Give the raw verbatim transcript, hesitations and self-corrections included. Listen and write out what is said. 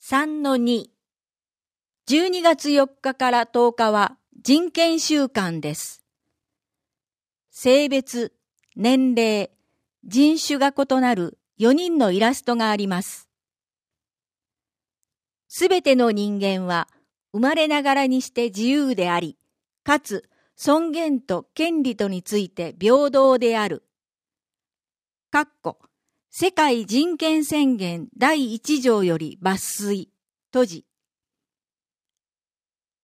さんのに じゅうにがつよっかからとおかは人権週間です。性別、年齢、人種が異なるよにんのイラストがあります。すべての人間は生まれながらにして自由であり、かつ尊厳と権利とについて平等である。かっこ世界人権宣言だいいち条より抜粋。閉じ。